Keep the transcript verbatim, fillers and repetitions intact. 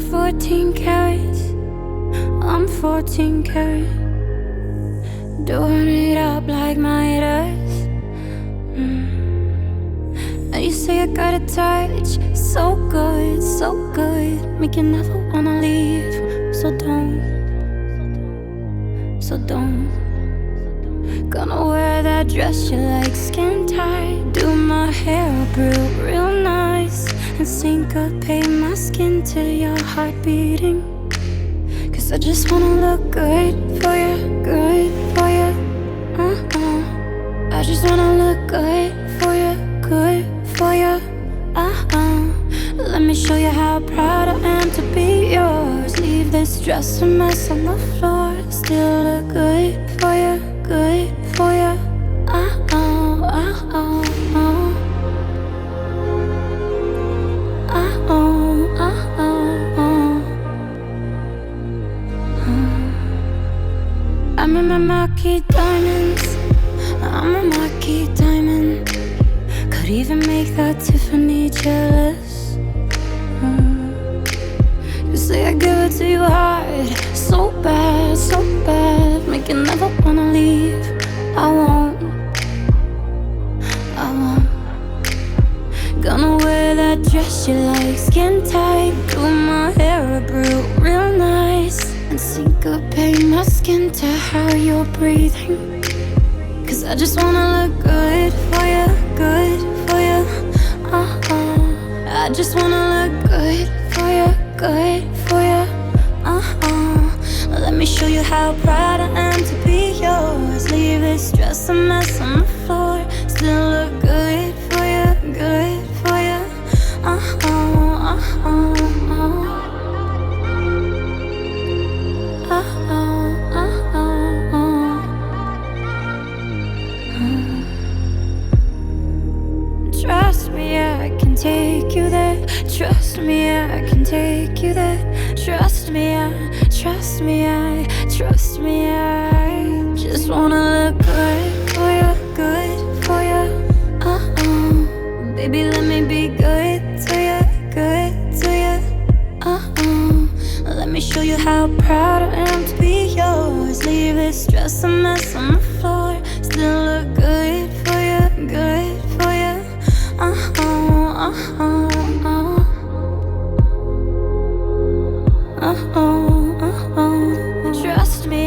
fourteen carats, I'm fourteen karat, doing it up like Midas. mm. And you say I got a touch, so good, so good, make you never wanna leave. So don't, so don't. Gonna wear that dress you like, skin tight, do my hair up real, real nice, and syncopate my skin to your heart beating. Cause I just wanna look good for you, good for you. uh-uh. I just wanna look good for you, good for you. uh-uh. Let me show you how proud I am to be yours. Leave this dress a mess on the floor, still look good for you, good for you. uh-uh, uh-uh, uh. Uh-oh, uh-oh, uh. I'm in my marquee diamonds, I'm a marquee diamond. Could even make that Tiffany jealous. mm. You say I give it to you hard, so bad, so bad, make you never wanna leave. I won't, I won't. Gonna wear that dress you like, skin tight, do my hair up real, real nice, and syncopate my skin to how you're breathing. Cause I just wanna look good for you, good for you. uh-uh. I just wanna look good for you, good for you. uh-uh. Let me show you how proud I am to be yours. Leave this dress a mess on the floor, still look good for you, good for you. uh-uh, uh-uh, uh. Uh-oh, uh-oh, uh. Mm. Trust me, I can take you there. Trust me, I can take you there. Trust me, I, trust me, I, trust me, I just wanna look good for you, good for you. uh-oh. Baby, let me be good to you, good to you. uh-oh. Let me show you how proud I am to be yours. Leave this dress a mess on the floor, still look good for you, good for you. uh-oh, uh-oh, uh. Uh-oh, uh-oh. Trust me,